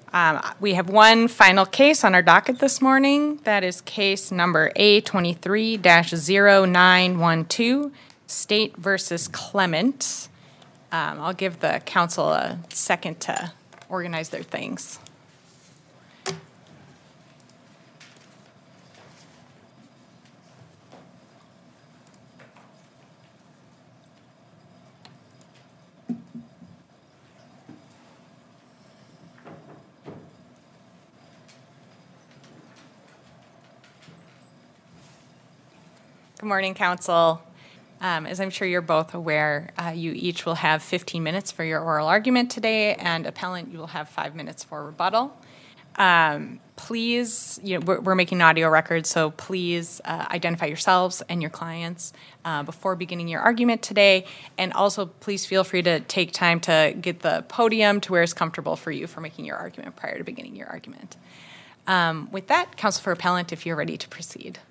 We have one final case on our docket this morning. That is case number A23-0912, State versus Clement. I'll give the council a second to organize their things. Good morning, council. As I'm sure you're both aware, you each will have 15 minutes for your oral argument today, and appellant, you will have 5 minutes for rebuttal. Please, we're making audio records, so please identify yourselves and your clients before beginning your argument today, and also please feel free to take time to get the podium to where it's comfortable for you for making your argument prior to beginning your argument. With that, counsel for appellant, if you're ready to proceed.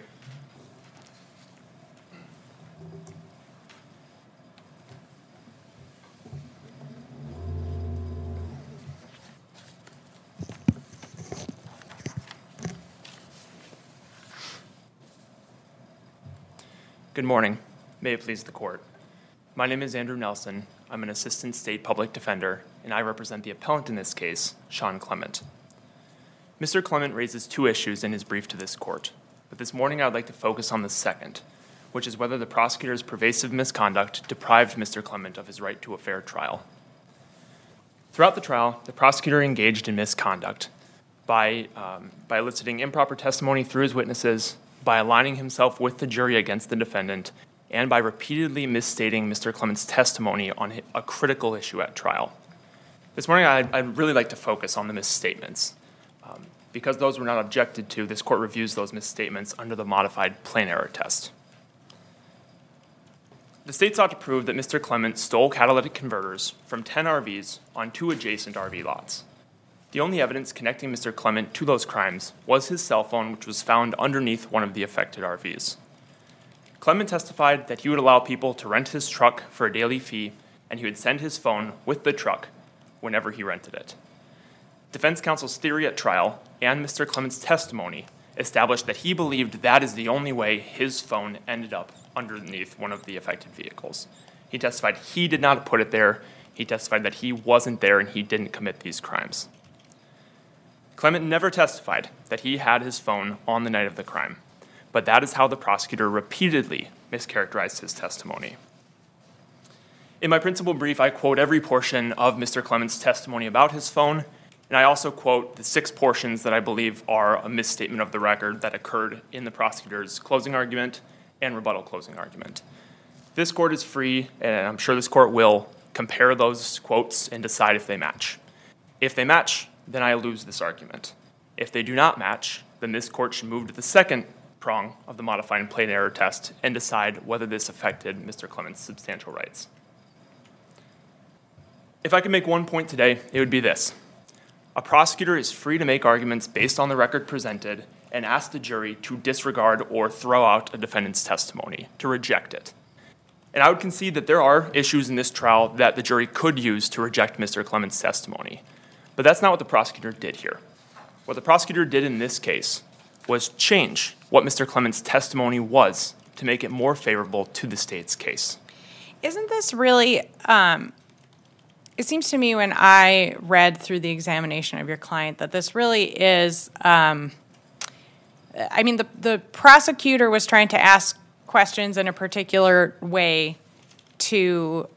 Good morning. May it please the court. My name is Andrew Nelson. I'm an assistant state public defender, and I represent the appellant in this case, Sean Clement. Mr. Clement raises two issues in his brief to this court, but this morning I'd like to focus on the second, which is whether the prosecutor's pervasive misconduct deprived Mr. Clement of his right to a fair trial. Throughout the trial, the prosecutor engaged in misconduct by eliciting improper testimony through his witnesses, by aligning himself with the jury against the defendant, and by repeatedly misstating Mr. Clement's testimony on a critical issue at trial. This morning, I'd really like to focus on the misstatements. Because those were not objected to, this court reviews those misstatements under the modified plain error test. The state sought to prove that Mr. Clement stole catalytic converters from 10 RVs on 2 adjacent RV lots. The only evidence connecting Mr. Clement to those crimes was his cell phone, which was found underneath one of the affected RVs. Clement testified that he would allow people to rent his truck for a daily fee, and he would send his phone with the truck whenever he rented it. Defense counsel's theory at trial and Mr. Clement's testimony established that he believed that is the only way his phone ended up underneath one of the affected vehicles. He testified he did not put it there. He testified that he wasn't there and he didn't commit these crimes. Clement never testified that he had his phone on the night of the crime, but that is how the prosecutor repeatedly mischaracterized his testimony. In my principal brief, I quote every portion of Mr. Clement's testimony about his phone, and I also quote the 6 portions that I believe are a misstatement of the record that occurred in the prosecutor's closing argument and rebuttal closing argument. This court is free, and I'm sure this court will, compare those quotes and decide if they match. If they match, then I lose this argument. If they do not match, then this court should move to the second prong of the modified plain error test and decide whether this affected Mr. Clement's substantial rights. If I could make one point today, it would be this. A prosecutor is free to make arguments based on the record presented and ask the jury to disregard or throw out a defendant's testimony, to reject it. And I would concede that there are issues in this trial that the jury could use to reject Mr. Clement's testimony. But that's not what the prosecutor did here. What the prosecutor did in this case was change what Mr. Clement's testimony was to make it more favorable to the state's case. Isn't this really, it seems to me when I read through the examination of your client that this really is, the prosecutor was trying to ask questions in a particular way to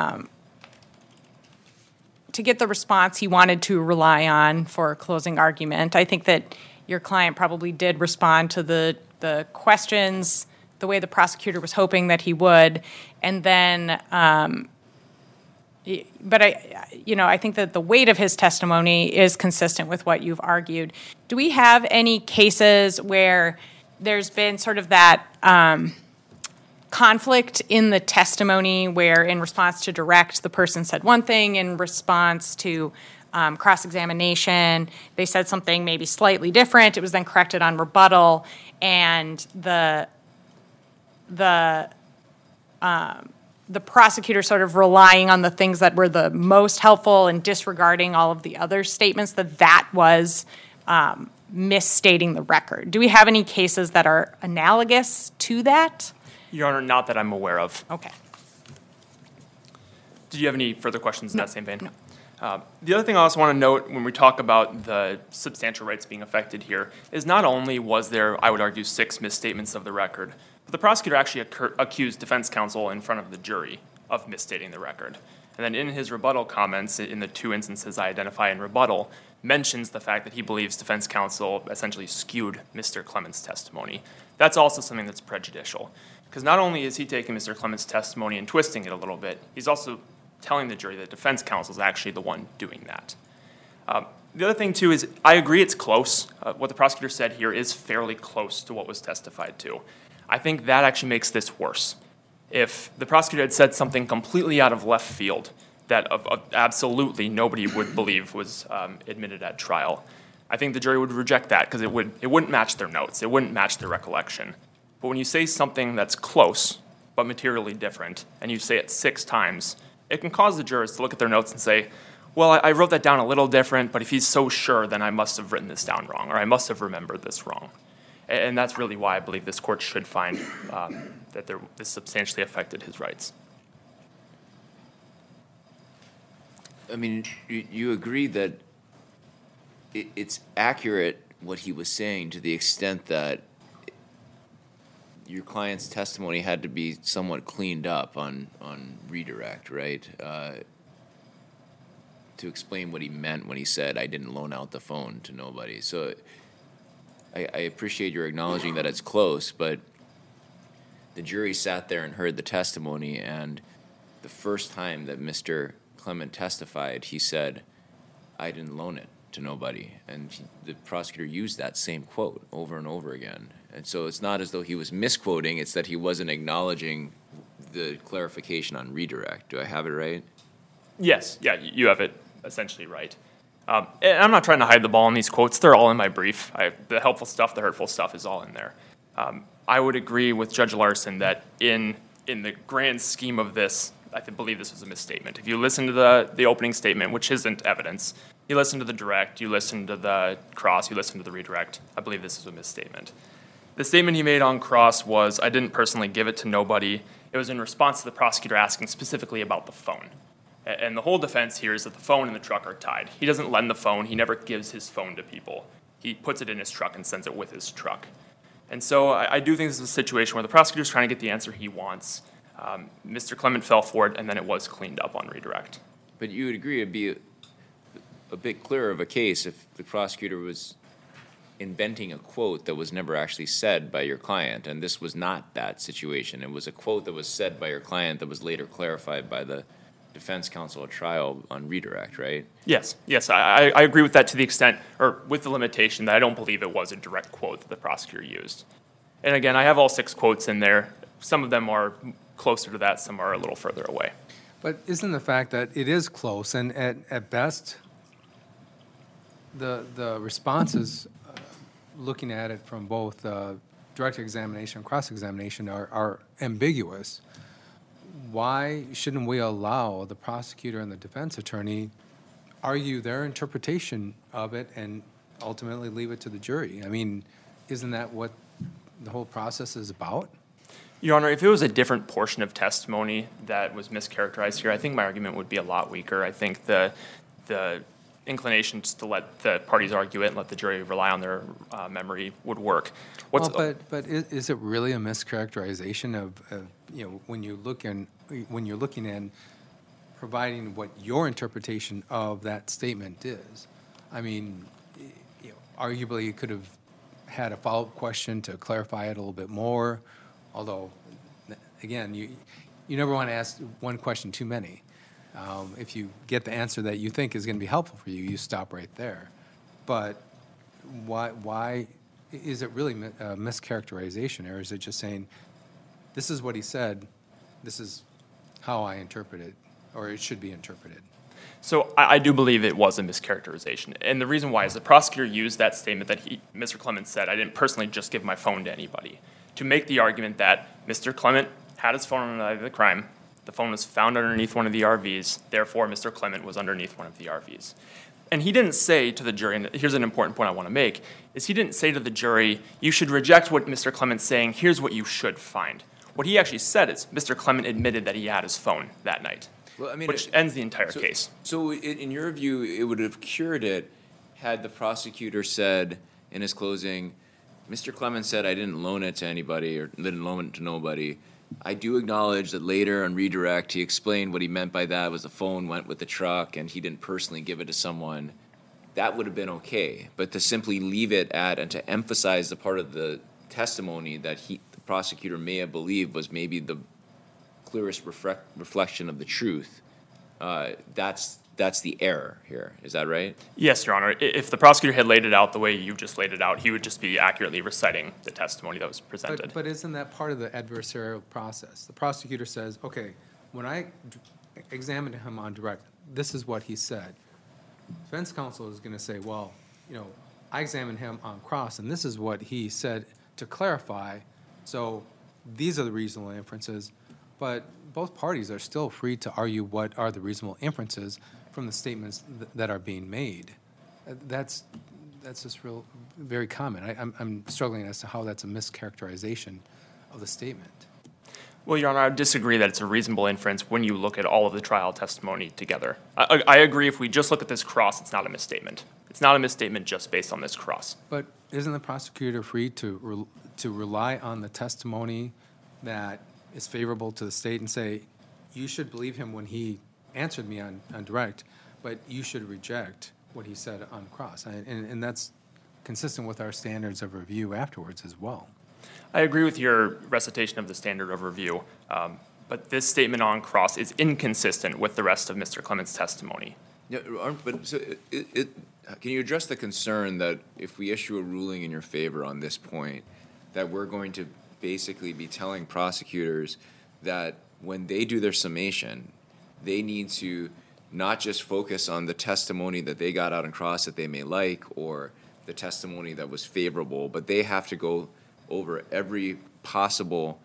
get the response he wanted to rely on for a closing argument. I think that your client probably did respond to the questions the way the prosecutor was hoping that he would, and then, but I think that the weight of his testimony is consistent with what you've argued. Do we have any cases where there's been sort of that conflict in the testimony where in response to direct, the person said one thing, in response to cross-examination, they said something maybe slightly different, it was then corrected on rebuttal, and the the prosecutor sort of relying on the things that were the most helpful and disregarding all of the other statements, that was misstating the record. Do we have any cases that are analogous to that? Your Honor, not that I'm aware of. Okay. Did you have any further questions in that same vein? No. The other thing I also want to note when we talk about the substantial rights being affected here is not only was there, I would argue, 6 misstatements of the record, but the prosecutor actually accused defense counsel in front of the jury of misstating the record. And then in his rebuttal comments, in the 2 instances I identify in rebuttal, mentions the fact that he believes defense counsel essentially skewed Mr. Clement's testimony. That's also something that's prejudicial, because not only is he taking Mr. Clement's testimony and twisting it a little bit, he's also telling the jury that defense counsel is actually the one doing that. The other thing, too, is I agree it's close. What the prosecutor said here is fairly close to what was testified to. I think that actually makes this worse. If the prosecutor had said something completely out of left field that absolutely nobody would believe was admitted at trial, I think the jury would reject that because it wouldn't match their notes. It wouldn't match their recollection. But when you say something that's close but materially different, and you say it 6 times, it can cause the jurors to look at their notes and say, well, I wrote that down a little different, but if he's so sure, then I must have written this down wrong, or I must have remembered this wrong. And that's really why I believe this court should find that this substantially affected his rights. I mean, you agree that it's accurate what he was saying to the extent that your client's testimony had to be somewhat cleaned up on redirect, right? To explain what he meant when he said, I didn't loan out the phone to nobody. So I appreciate your acknowledging that it's close, but the jury sat there and heard the testimony, and the first time that Mr. Clement testified, he said, I didn't loan it to nobody. And the prosecutor used that same quote over and over again. And so it's not as though he was misquoting, it's that he wasn't acknowledging the clarification on redirect. Do I have it right? Yes, yeah, you have it essentially right. And I'm not trying to hide the ball in these quotes. They're all in my brief. The helpful stuff, the hurtful stuff is all in there. I would agree with Judge Larson that in the grand scheme of this, I believe this was a misstatement. If you listen to the opening statement, which isn't evidence, you listen to the direct, you listen to the cross, you listen to the redirect, I believe this is a misstatement. The statement he made on cross was, I didn't personally give it to nobody. It was in response to the prosecutor asking specifically about the phone. And the whole defense here is that the phone and the truck are tied. He doesn't lend the phone. He never gives his phone to people. He puts it in his truck and sends it with his truck. And so I do think this is a situation where the prosecutor's trying to get the answer he wants. Mr. Clement fell for it, and then it was cleaned up on redirect. But you would agree it'd be a bit clearer of a case if the prosecutor was inventing a quote that was never actually said by your client, and this was not that situation. It was a quote that was said by your client that was later clarified by the defense counsel at trial on redirect, right? Yes, I agree with that to the extent, or with the limitation that I don't believe it was a direct quote that the prosecutor used. And again, I have all 6 quotes in there. Some of them are closer to that, some are a little further away. But isn't the fact that it is close, and at best, the responses, looking at it from both direct examination and cross-examination, are ambiguous. Why shouldn't we allow the prosecutor and the defense attorney argue their interpretation of it and ultimately leave it to the jury? I mean, isn't that what the whole process is about? Your Honor, if it was a different portion of testimony that was mischaracterized here, I think my argument would be a lot weaker. I think the inclination just to let the parties argue it and let the jury rely on their memory would work. But is it really a mischaracterization of when you're looking at providing what your interpretation of that statement is? I mean, arguably you could have had a follow-up question to clarify it a little bit more. Although, again, you never want to ask one question too many. If you get the answer that you think is going to be helpful for you, you stop right there. But why is it really a mischaracterization, or is it just saying, this is what he said, this is how I interpret it, or it should be interpreted? So I do believe it was a mischaracterization. And the reason why is the prosecutor used that statement that Mr. Clement said, I didn't personally just give my phone to anybody, to make the argument that Mr. Clement had his phone on the night of the crime, The phone was found underneath one of the RVs. Therefore, Mr. Clement was underneath one of the RVs. And he didn't say to the jury, and here's an important point I want to make, is he didn't say to the jury, you should reject what Mr. Clement's saying, here's what you should find. What he actually said is Mr. Clement admitted that he had his phone that night, Well, I mean, which ends the entire case. So in your view, it would have cured it had the prosecutor said in his closing, Mr. Clement said I didn't loan it to anybody or didn't loan it to nobody. I do acknowledge that later on redirect, he explained what he meant by that was the phone went with the truck and he didn't personally give it to someone. That would have been okay. But to simply leave it at and to emphasize the part of the testimony that the prosecutor may have believed was maybe the clearest reflection of the truth, that's the error here. Is that right? Yes, Your Honor. If the prosecutor had laid it out the way you just laid it out, he would just be accurately reciting the testimony that was presented. But isn't that part of the adversarial process? The prosecutor says, okay, when I examined him on direct, this is what he said. Defense counsel is going to say, well, I examined him on cross, and this is what he said to clarify. So these are the reasonable inferences. But both parties are still free to argue what are the reasonable inferences from the statements that are being made. That's just very common. I'm struggling as to how that's a mischaracterization of the statement. Well, Your Honor, I disagree that it's a reasonable inference when you look at all of the trial testimony together. I agree if we just look at this cross, it's not a misstatement. It's not a misstatement just based on this cross. But isn't the prosecutor free to rely on the testimony that is favorable to the state and say, you should believe him when he answered me on direct, but you should reject what he said on cross? And that's consistent with our standards of review afterwards as well. I agree with your recitation of the standard of review, but this statement on cross is inconsistent with the rest of Mr. Clement's testimony. Yeah, but so can you address the concern that if we issue a ruling in your favor on this point, that we're going to basically be telling prosecutors that when they do their summation, they need to not just focus on the testimony that they got out on cross that they may like or the testimony that was favorable, but they have to go over every possible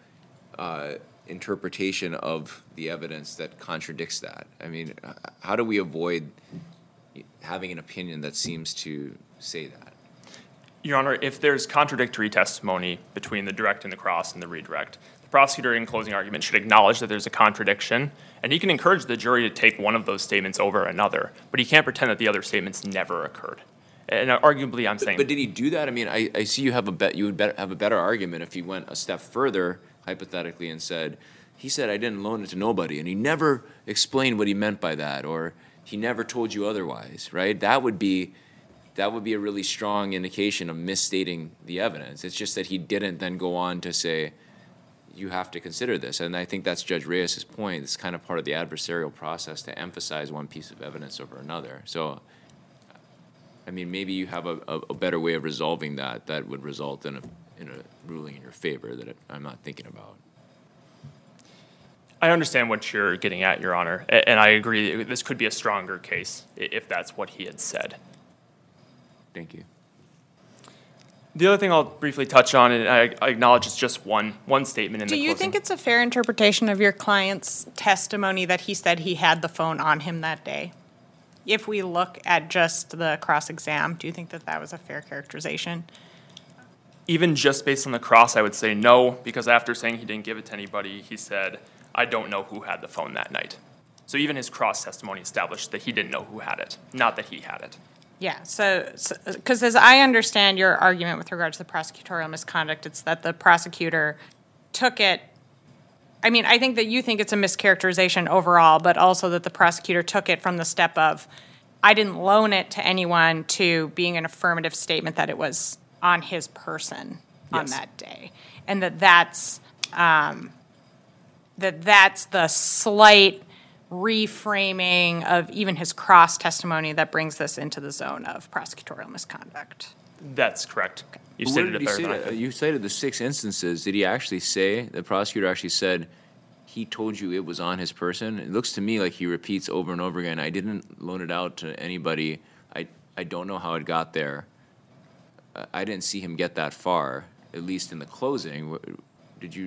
interpretation of the evidence that contradicts that. I mean, how do we avoid having an opinion that seems to say that? Your Honor, if there's contradictory testimony between the direct and the cross and the redirect, the prosecutor in closing argument should acknowledge that there's a contradiction, and he can encourage the jury to take one of those statements over another, but he can't pretend that the other statements never occurred. And arguably, I'm saying... But did he do that? I mean, I see you would have a better argument if he went a step further, hypothetically, and said, he said I didn't loan it to nobody, and he never explained what he meant by that, or he never told you otherwise, right? That would be a really strong indication of misstating the evidence. It's just that he didn't then go on to say, you have to consider this. And I think that's Judge Reyes' point. It's kind of part of the adversarial process to emphasize one piece of evidence over another. So, I mean, maybe you have a better way of resolving that would result in a ruling in your favor that I'm not thinking about. I understand what you're getting at, Your Honor, and I agree this could be a stronger case if that's what he had said. Thank you. The other thing I'll briefly touch on, and I acknowledge it's just one statement in the closing. Do you think it's a fair interpretation of your client's testimony that he said he had the phone on him that day? If we look at just the cross-exam, do you think that was a fair characterization? Even just based on the cross, I would say no, because after saying he didn't give it to anybody, he said, I don't know who had the phone that night. So even his cross testimony established that he didn't know who had it, not that he had it. Yeah, so because as I understand your argument with regards to the prosecutorial misconduct, it's that the prosecutor took it. I mean, I think that you think it's a mischaracterization overall, but also that the prosecutor took it from the step of, I didn't loan it to anyone, to being an affirmative statement that it was on his person on that day. And that's the slight reframing of even his cross testimony that brings this into the zone of prosecutorial misconduct. That's correct. You Where stated did it he say better. that? You cited the 6 instances. Did he actually say, the prosecutor actually said, he told you it was on his person? It looks to me like he repeats over and over again, I didn't loan it out to anybody. I don't know how it got there. I didn't see him get that far, at least in the closing. Did you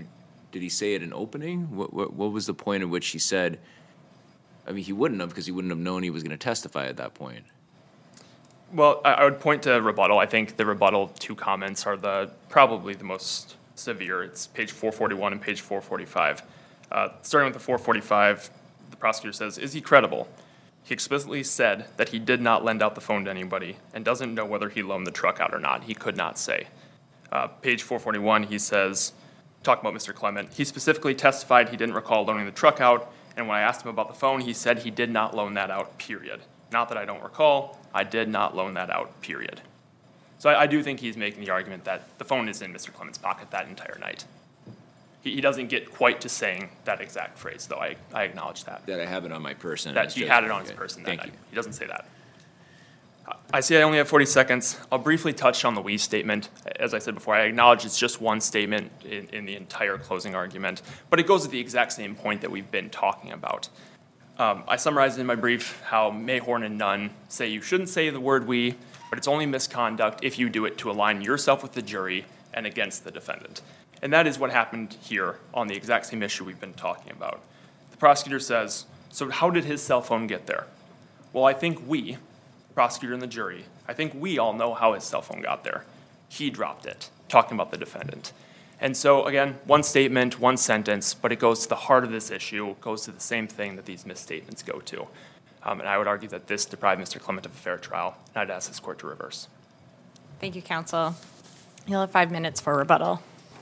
did he say it in opening? What was the point at which he said? I mean, he wouldn't have, because he wouldn't have known he was going to testify at that point. Well, I would point to rebuttal. I think the rebuttal two comments are probably the most severe. It's page 441 and page 445. Starting with the 445, the prosecutor says, "Is he credible? He explicitly said that he did not lend out the phone to anybody and doesn't know whether he loaned the truck out or not. He could not say." Page 441, he says, talking about Mr. Clement, "He specifically testified he didn't recall loaning the truck out, and when I asked him about the phone, he said he did not loan that out, period. Not that I don't recall, I did not loan that out, period." So I do think he's making the argument that the phone is in Mr. Clement's pocket that entire night. He doesn't get quite to saying that exact phrase, though. I acknowledge that. That I have it on my person. That he had it on his person that Thank night. you. He doesn't say that. I see I only have 40 seconds. I'll briefly touch on the we statement. As I said before, I acknowledge it's just one statement in the entire closing argument, but it goes to the exact same point that we've been talking about. I summarized in my brief how Mayhorn and Nunn say you shouldn't say the word we, but it's only misconduct if you do it to align yourself with the jury and against the defendant. And that is what happened here on the exact same issue we've been talking about. The prosecutor says, "So how did his cell phone get there?" Well, I think we, the prosecutor and the jury, I think we all know how his cell phone got there. He dropped it, talking about the defendant. And so, again, one statement, one sentence, but it goes to the heart of this issue, it goes to the same thing that these misstatements go to. And I would argue that this deprived Mr. Clement of a fair trial, and I'd ask this court to reverse. Thank you, counsel. You'll have 5 minutes for rebuttal.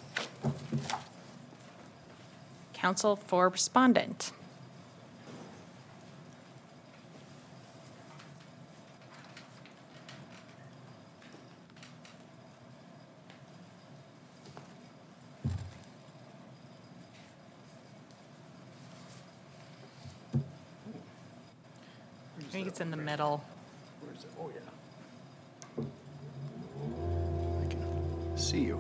Counsel for respondent. I think it's in the middle. Where is it? Oh, yeah. I can see you.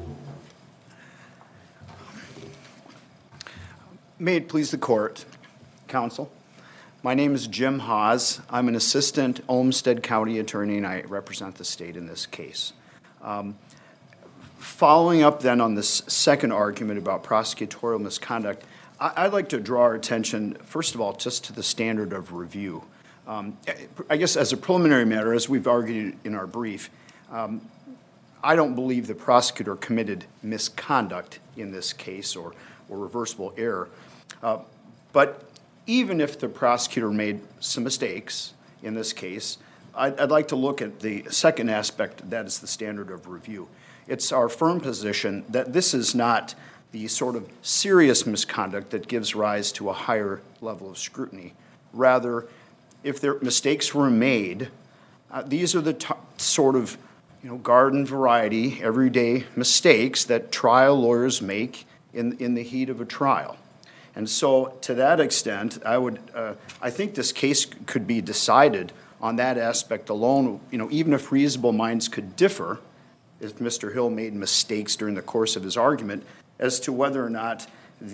May it please the court, counsel. My name is Jim Haas. I'm an assistant Olmsted County attorney, and I represent the state in this case. Following up then on this second argument about prosecutorial misconduct, I'd like to draw our attention, first of all, just to the standard of review. I guess as a preliminary matter, as we've argued in our brief, I don't believe the prosecutor committed misconduct in this case or reversible error. But even if the prosecutor made some mistakes in this case, I'd like to look at the second aspect, that is the standard of review. It's our firm position that this is not the sort of serious misconduct that gives rise to a higher level of scrutiny. Rather, if their mistakes were made, these are the sort of garden variety, everyday mistakes that trial lawyers make in the heat of a trial. And so, to that extent, I think this case could be decided on that aspect alone. Even if reasonable minds could differ, if Mr. Hill made mistakes during the course of his argument, as to whether or not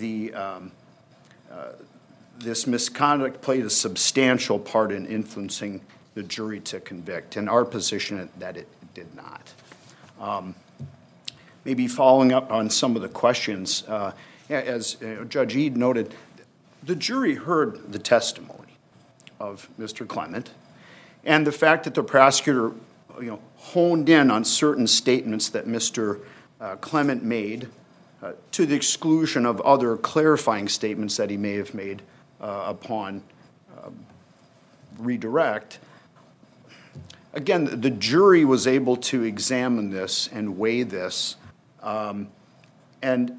this misconduct played a substantial part in influencing the jury to convict. And our position that it did not. Maybe following up on some of the questions, as Judge Eade noted, the jury heard the testimony of Mr. Clement, and the fact that the prosecutor, honed in on certain statements that Mr. Clement made, to the exclusion of other clarifying statements that he may have made upon redirect. Again, the jury was able to examine this and weigh this, and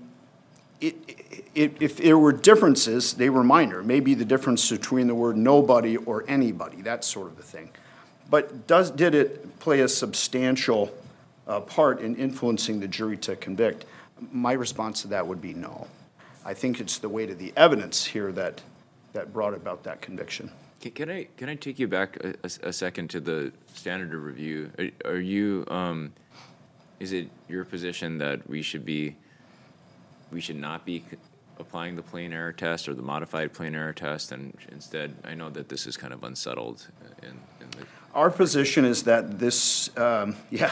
if there were differences, they were minor. Maybe the difference between the word nobody or anybody, that sort of a thing. But did it play a substantial part in influencing the jury to convict? My response to that would be no. I think it's the weight of the evidence here that brought about that conviction. Can I take you back a second to the standard of review? Are you is it your position that we should not be applying the plain error test or the modified plain error test, and instead, I know that this is kind of unsettled in the... Our position is that this,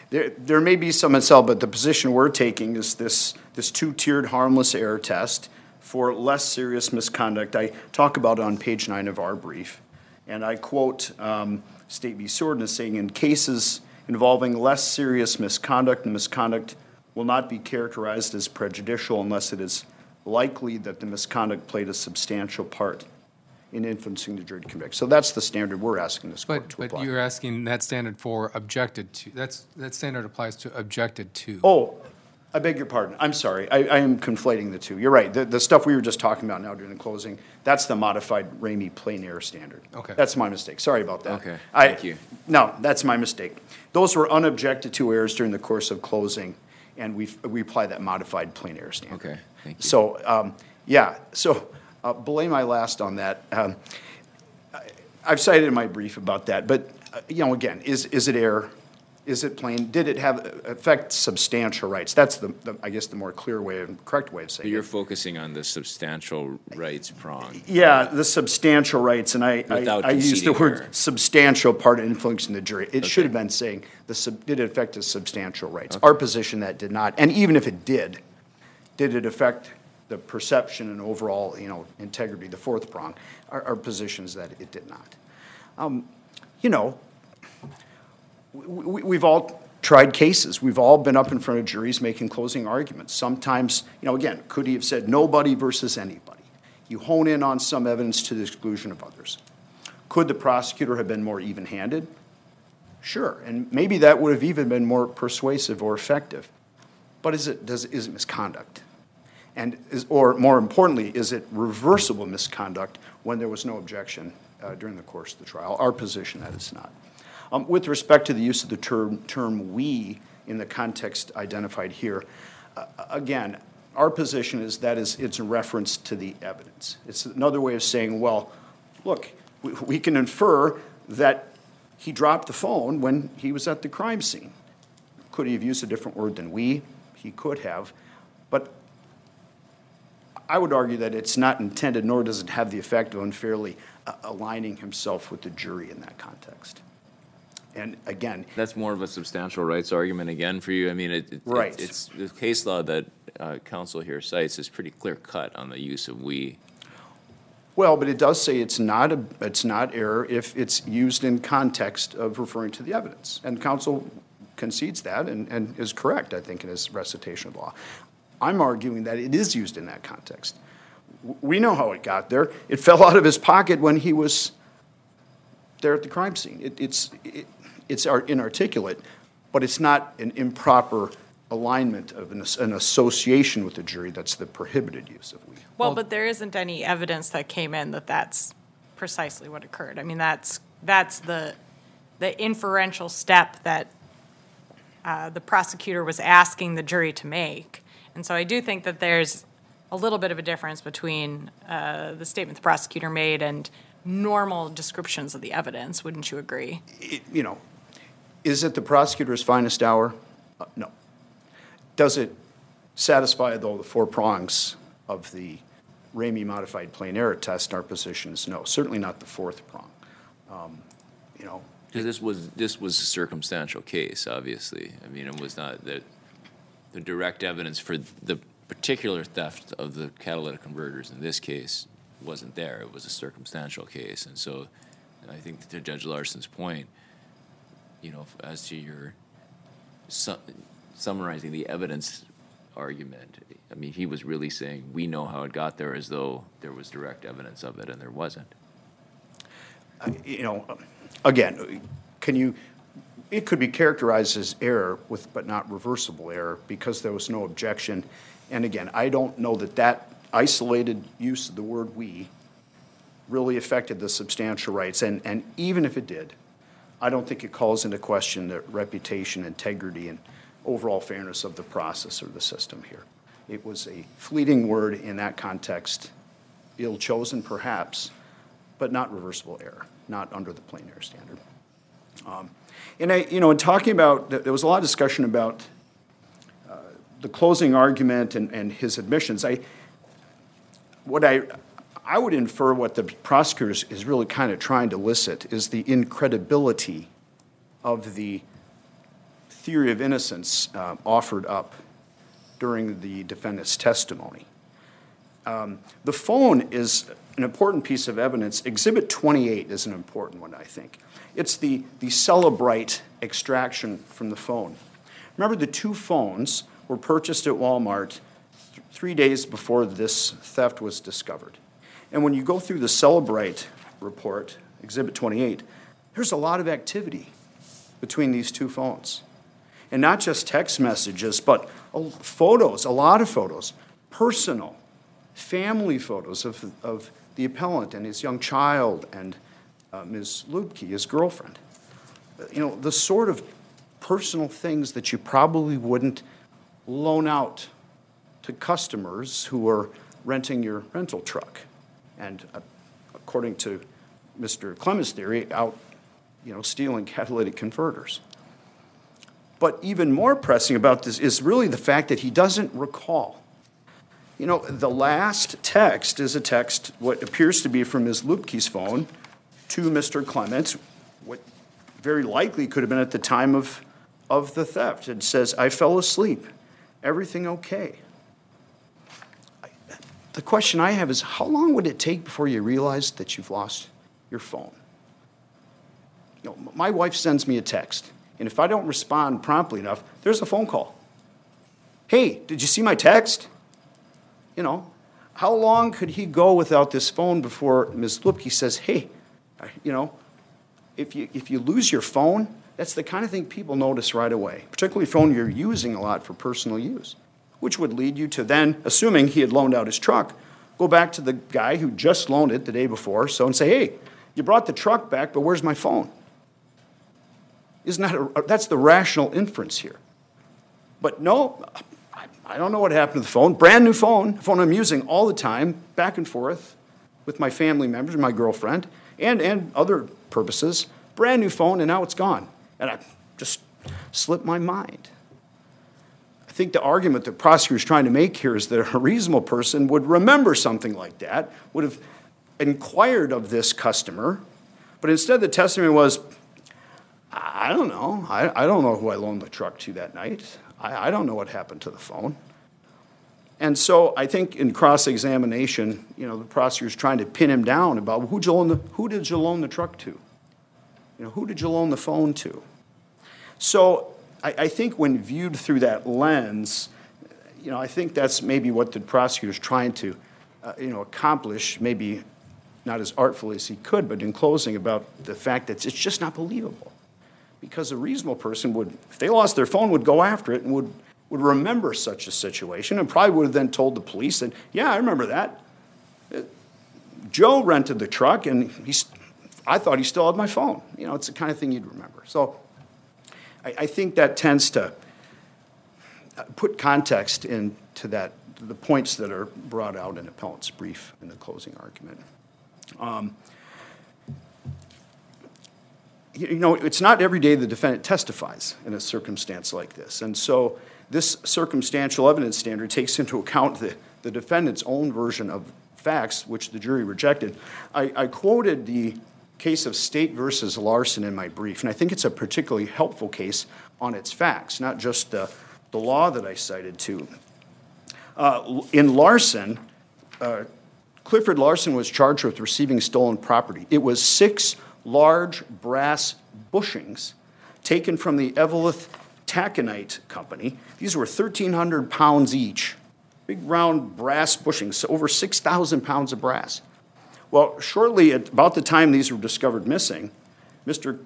There may be some miscell, but the position we're taking is this two-tiered harmless error test for less serious misconduct. I talk about it on page 9 of our brief, and I quote State v. Sorden as saying, in cases involving less serious misconduct, the misconduct will not be characterized as prejudicial unless it is likely that the misconduct played a substantial part in influencing the jury to convict. So that's the standard we're asking this court to apply. But you're asking that standard for objected to. That standard applies to objected to. Oh, I beg your pardon. I'm sorry. I am conflating the two. You're right. The stuff we were just talking about now during the closing, that's the modified Ramey plain error standard. Okay. That's my mistake. Sorry about that. Okay. Thank you. No, that's my mistake. Those were unobjected to errors during the course of closing, and we apply that modified plain error standard. Okay, thank you. So, belay my last on that. I've cited in my brief about that, but, again, is it error? Is it plain? Did it affect substantial rights? That's I guess the more clear way, correct way of saying But you're it. focusing on the substantial rights prong. Yeah, the substantial rights, and I used the conceding word error. substantial part of influencing the jury. It should have been saying, did it affect the substantial rights? Our position that did not, and even if it did it affect the perception and overall, integrity, the fourth prong? Our position is that it did not. We've all tried cases. We've all been up in front of juries making closing arguments. Sometimes, again, could he have said nobody versus anybody? You hone in on some evidence to the exclusion of others. Could the prosecutor have been more even-handed? Sure, and maybe that would have even been more persuasive or effective. But is it misconduct? Or more importantly, is it reversible misconduct when there was no objection during the course of the trial? Our position that it's not. With respect to the use of the term "we" in the context identified here, again, our position is that it's a reference to the evidence. It's another way of saying, well, look, we can infer that he dropped the phone when he was at the crime scene. Could he have used a different word than "we"? He could have, but I would argue that it's not intended, nor does it have the effect of unfairly aligning himself with the jury in that context. And again, That's more of a substantial rights argument again for you. I mean, Right. it's the case law that counsel here cites is pretty clear cut on the use of "we." well, but it does say it's not error if it's used in context of referring to the evidence. And counsel concedes that and is correct, I think, in his recitation of the law. I'm arguing that it is used in that context. We know how it got there. It fell out of his pocket when he was there at the crime scene. It's inarticulate, but it's not an improper alignment of an association with the jury. That's the prohibited use of "we." Well, but there isn't any evidence that came in that that's precisely what occurred. I mean, that's the inferential step that the prosecutor was asking the jury to make. And so I do think that there's a little bit of a difference between the statement the prosecutor made and normal descriptions of the evidence. Wouldn't you agree? Is it the prosecutor's finest hour? No. Does it satisfy, though, the four prongs of the Ramey modified plain error test? Our position is no. Certainly not the fourth prong. Because this was a circumstantial case, obviously. I mean, it was not that the direct evidence for the particular theft of the catalytic converters in this case wasn't there. It was a circumstantial case. And so I think to Judge Larson's point, as to your summarizing the evidence argument, I mean, he was really saying we know how it got there as though there was direct evidence of it, and there wasn't. Again, it could be characterized as error but not reversible error because there was no objection. And again, I don't know that isolated use of the word "we" really affected the substantial rights. And even if it did, I don't think it calls into question the reputation, integrity, and overall fairness of the process or the system here. It was a fleeting word in that context, ill-chosen perhaps, but not reversible error, not under the plain error standard. In talking about, there was a lot of discussion about the closing argument and his admissions. I would infer what the prosecutor is really kind of trying to elicit is the incredibility of the theory of innocence offered up during the defendant's testimony. The phone is an important piece of evidence. Exhibit 28 is an important one, I think. It's the Celebrite extraction from the phone. Remember, the two phones were purchased at Walmart 3 days before this theft was discovered. And when you go through the Celebrite report, Exhibit 28, there's a lot of activity between these two phones. And not just text messages, but photos, a lot of photos, personal, family photos of the appellant and his young child and Ms. Lubke, his girlfriend. You know, the sort of personal things that you probably wouldn't loan out to customers who are renting your rental truck. And according to Mr. Clement's theory, out, stealing catalytic converters. But even more pressing about this is really the fact that he doesn't recall. The last text is a text, what appears to be from Ms. Lubke's phone to Mr. Clement, what very likely could have been at the time of the theft. It says, "I fell asleep. Everything okay?" The question I have is, how long would it take before you realize that you've lost your phone? My wife sends me a text, and if I don't respond promptly enough, there's a phone call. "Hey, did you see my text?" How long could he go without this phone before Ms. Lubke says, "Hey, if you lose your phone," that's the kind of thing people notice right away, particularly a phone you're using a lot for personal use, which would lead you to then, assuming he had loaned out his truck, go back to the guy who just loaned it the day before, and say, "Hey, you brought the truck back, but where's my phone?" That's the rational inference here. But no, I don't know what happened to the phone. Brand new phone, phone I'm using all the time, back and forth with my family members, my girlfriend, and other purposes. Brand new phone, and now it's gone. And I just slipped my mind. I think the argument the prosecutor's trying to make here is that a reasonable person would remember something like that, would have inquired of this customer, but instead the testimony was, "I don't know. I don't know who I loaned the truck to that night. I don't know what happened to the phone." And so I think in cross-examination, the prosecutor's trying to pin him down about who did you loan the truck to? Who did you loan the phone to? So I think when viewed through that lens, I think that's maybe what the prosecutor's trying to, accomplish, maybe not as artfully as he could, but in closing about the fact that it's just not believable. Because a reasonable person would, if they lost their phone, would go after it and would remember such a situation and probably would have then told the police that, "Yeah, I remember that. Joe rented the truck and I thought he still had my phone." It's the kind of thing you'd remember. So I think that tends to put context into the points that are brought out in appellant's brief in the closing argument. It's not every day the defendant testifies in a circumstance like this. And so this circumstantial evidence standard takes into account the defendant's own version of facts, which the jury rejected. I quoted the case of State versus Larson in my brief, and I think it's a particularly helpful case on its facts, not just the law that I cited to. In Larson, Clifford Larson was charged with receiving stolen property. It was 6 large brass bushings taken from the Eveleth Taconite Company. These were 1,300 pounds each, big round brass bushings, so over 6,000 pounds of brass. Well, shortly at about the time these were discovered missing, Mr.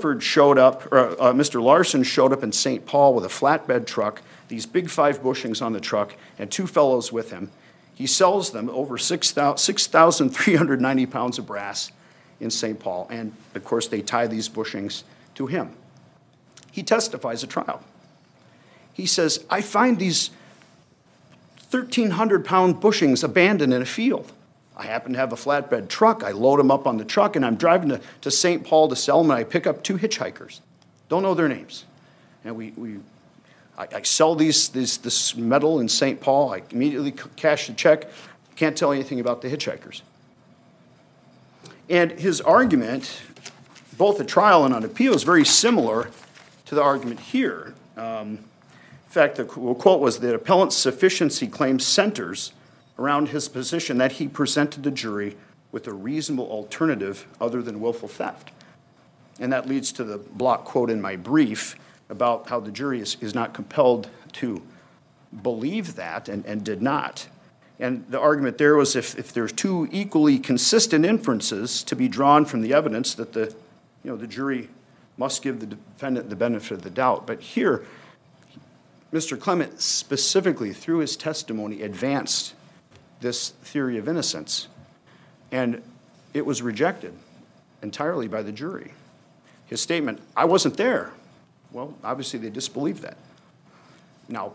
Larson showed up in St. Paul with a flatbed truck, these big 5 bushings on the truck, and 2 fellows with him. He sells them over 6,390 pounds of brass in St. Paul, and of course they tie these bushings to him. He testifies at trial. He says, "I find these 1,300-pound bushings abandoned in a field. I happen to have a flatbed truck. I load them up on the truck, and I'm driving to St. Paul to sell them, and I pick up 2 hitchhikers. Don't know their names. And I sell this metal in St. Paul. I immediately cash the check. Can't tell anything about the hitchhikers." And his argument, both at trial and on appeal, is very similar to the argument here. In fact, the quote was, "The appellant's sufficiency claim centers around his position that he presented the jury with a reasonable alternative other than willful theft." And that leads to the block quote in my brief about how the jury is not compelled to believe that and did not. And the argument there was if there's two equally consistent inferences to be drawn from the evidence, that the jury must give the defendant the benefit of the doubt. But here, Mr. Clement specifically, through his testimony, advanced this theory of innocence, and it was rejected entirely by the jury. His statement, "I wasn't there," well, obviously they disbelieved that. Now,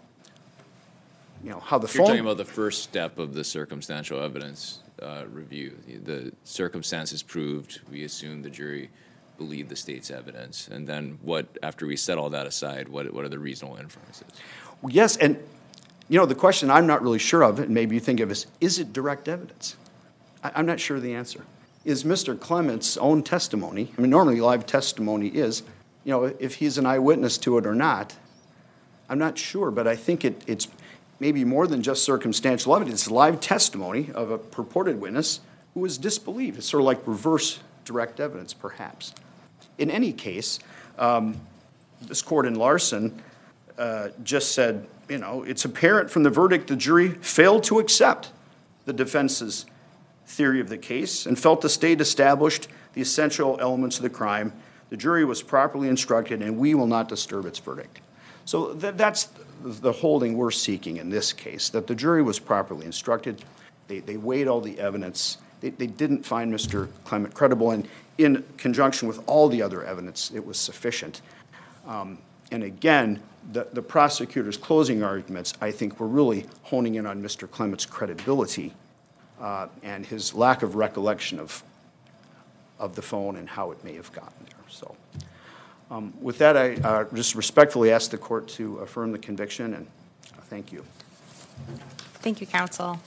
how the phone... You're talking about the first step of the circumstantial evidence review. The circumstances proved, we assume the jury believed the state's evidence. And then after we set all that aside, what are the reasonable inferences? Well, yes, and the question I'm not really sure of, and maybe you think of, is it direct evidence? I'm not sure of the answer. Is Mr. Clement's own testimony, normally live testimony is, if he's an eyewitness to it or not, I'm not sure, but I think it's maybe more than just circumstantial evidence. It's live testimony of a purported witness who was disbelieved. It's sort of like reverse direct evidence, perhaps. In any case, this court in Larson just said, it's apparent from the verdict the jury failed to accept the defense's theory of the case and felt the state established the essential elements of the crime. The jury was properly instructed, and we will not disturb its verdict. So that's the holding we're seeking in this case, that the jury was properly instructed. They weighed all the evidence. They didn't find Mr. Clement credible, and in conjunction with all the other evidence, it was sufficient. And again, the prosecutor's closing arguments, I think, were really honing in on Mr. Clement's credibility and his lack of recollection of the phone and how it may have gotten there. So with that, I just respectfully ask the court to affirm the conviction, and thank you. Thank you, counsel.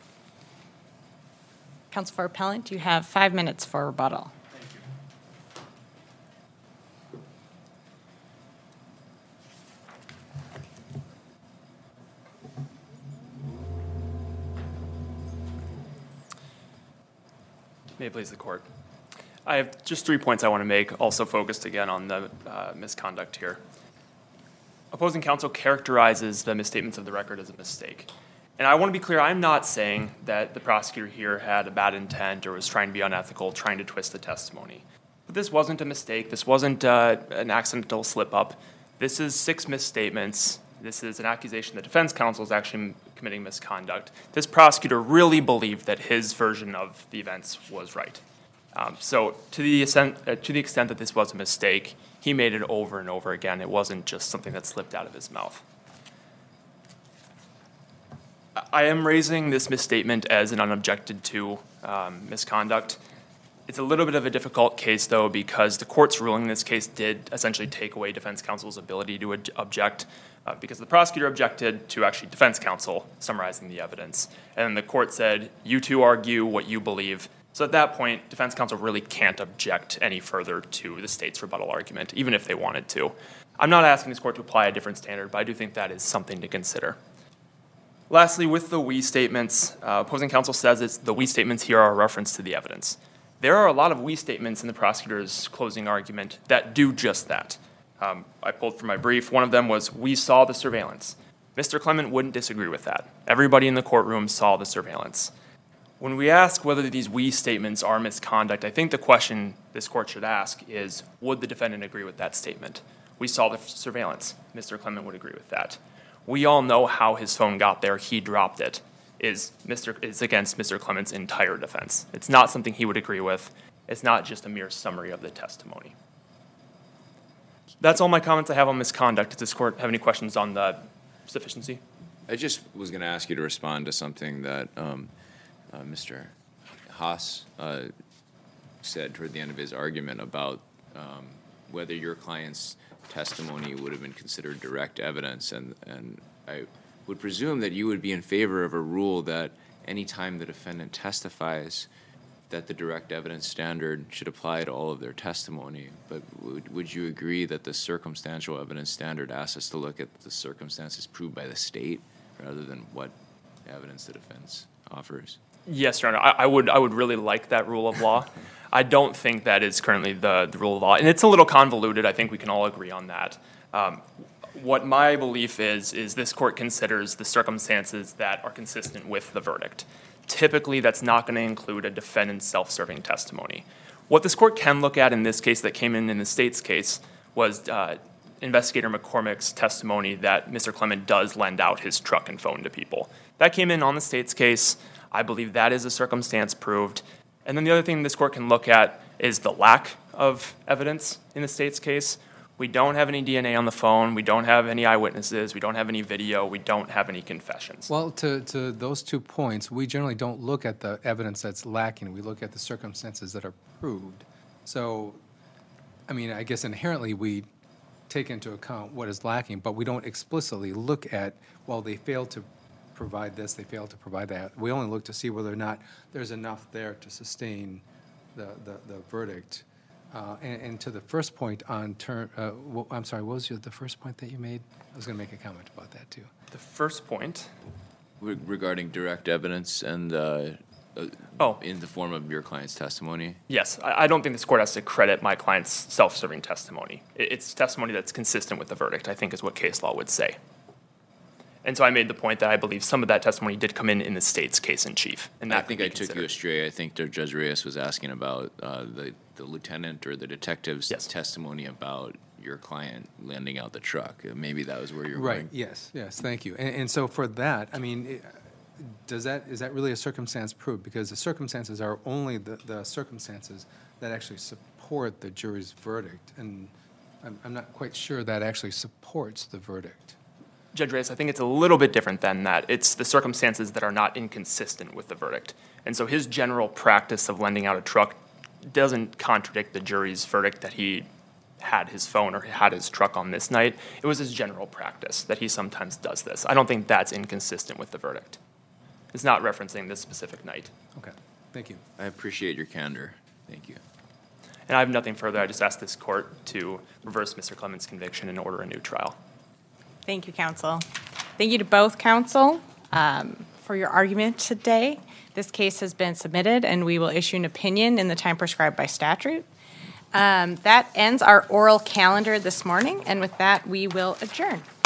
Counsel for appellant, you have 5 minutes for rebuttal. May it please the court. I have just 3 points I want to make, also focused again on the misconduct here. Opposing counsel characterizes the misstatements of the record as a mistake. And I want to be clear, I'm not saying that the prosecutor here had a bad intent or was trying to be unethical, trying to twist the testimony. But this wasn't a mistake. This wasn't an accidental slip-up. This is 6 misstatements. This is an accusation that defense counsel is actually committing misconduct. This prosecutor really believed that his version of the events was right. So to the extent that this was a mistake, he made it over and over again. It wasn't just something that slipped out of his mouth. I am raising this misstatement as an unobjected to misconduct. It's a little bit of a difficult case, though, because the court's ruling in this case did essentially take away defense counsel's ability to object, because the prosecutor objected to actually defense counsel summarizing the evidence. And the court said, you two argue what you believe. So at that point, defense counsel really can't object any further to the state's rebuttal argument, even if they wanted to. I'm not asking this court to apply a different standard, but I do think that is something to consider. Lastly, with the we statements, opposing counsel says the we statements here are a reference to the evidence. There are a lot of we statements in the prosecutor's closing argument that do just that. I pulled from my brief. One of them was, we saw the surveillance. Mr. Clement wouldn't disagree with that. Everybody in the courtroom saw the surveillance. When we ask whether these we statements are misconduct, I think the question this court should ask is, would the defendant agree with that statement? We saw the surveillance. Mr. Clement would agree with that. We all know how his phone got there. He dropped it. Is against Mr. Clement's entire defense. It's not something he would agree with. It's not just a mere summary of the testimony. That's all my comments I have on misconduct. Does this court have any questions on the sufficiency? I just was going to ask you to respond to something that Mr. Haas said toward the end of his argument about whether your client's testimony would have been considered direct evidence, and I would presume that you would be in favor of a rule that any time the defendant testifies that the direct evidence standard should apply to all of their testimony, but would you agree that the circumstantial evidence standard asks us to look at the circumstances proved by the state rather than what evidence the defense offers? Yes, Your Honor. I would really like that rule of law. I don't think that is currently the rule of law, and it's a little convoluted. I think we can all agree on that. What my belief is this court considers the circumstances that are consistent with the verdict. Typically, that's not going to include a defendant's self-serving testimony. What this court can look at in this case that came in the state's case was Investigator McCormick's testimony that Mr. Clement does lend out his truck and phone to people. That came in on the state's case. I believe that is a circumstance proved. And then the other thing this court can look at is the lack of evidence in the state's case. We don't have any DNA on the phone. We don't have any eyewitnesses. We don't have any video. We don't have any confessions. Well, to those 2 points, we generally don't look at the evidence that's lacking. We look at the circumstances that are proved. So, I mean, I guess inherently we take into account what is lacking, but we don't explicitly look at, well, they failed to provide this, they failed to provide that. We only look to see whether or not there's enough there to sustain the verdict. And to the first point on I'm sorry, what was the first point that you made? I was going to make a comment about that too. The first point? Regarding direct evidence and in the form of your client's testimony? Yes. I don't think this court has to credit my client's self-serving testimony. It's testimony that's consistent with the verdict, I think is what case law would say. And so I made the point that I believe some of that testimony did come in the state's case in chief. And that I think I took you astray. I think Judge Reyes was asking about the lieutenant or the detective's testimony about your client lending out the truck. Maybe that was where you're going. Yes, thank you. And so for that, I mean, is that really a circumstance proved? Because the circumstances are only the circumstances that actually support the jury's verdict. And I'm not quite sure that actually supports the verdict. Judge Reyes, I think it's a little bit different than that. It's the circumstances that are not inconsistent with the verdict. And so his general practice of lending out a truck doesn't contradict the jury's verdict that he had his phone or had his truck on this night. It was his general practice that he sometimes does this. I don't think that's inconsistent with the verdict. It's not referencing this specific night. Okay, thank you. I appreciate your candor. Thank you. And I have nothing further. I just ask this court to reverse Mr. Clement's conviction and order a new trial. Thank you, counsel. Thank you to both counsel for your argument today. This case has been submitted, and we will issue an opinion in the time prescribed by statute. That ends our oral calendar this morning, and with that, we will adjourn.